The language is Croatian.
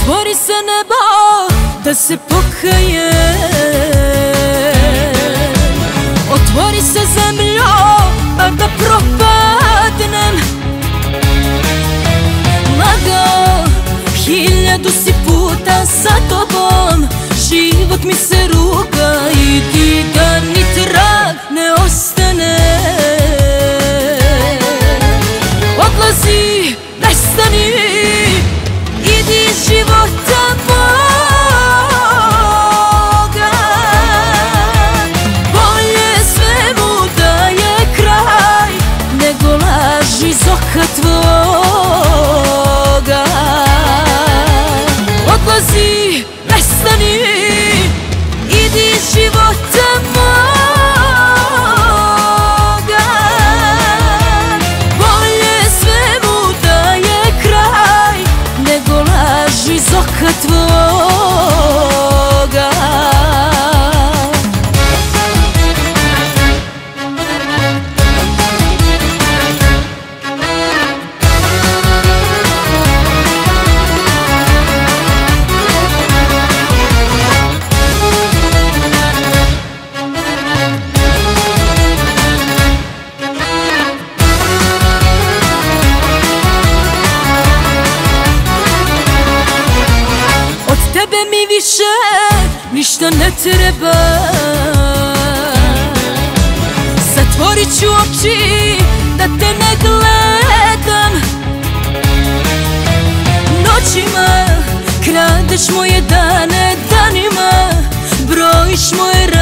Otvori se nebo da se pokaje, otvori se zemljo pa da propadnem. Lagao, 1000 si puta sa tobom, život mi se ruga i ti da ni trag ne ostane. Odlazi, nestani, idi iz života moga. Bolje svemu da je kraj nego laž iz oka tvoga. Odlazi, nestani, idi iz života moga. Bolje svemu da je kraj nego laž iz oka tvoga. Tebe mi više ništa ne treba. Zatvorit ću oči da te ne gledam. Noćima kradeš moje dane, danima brojiš moje rane.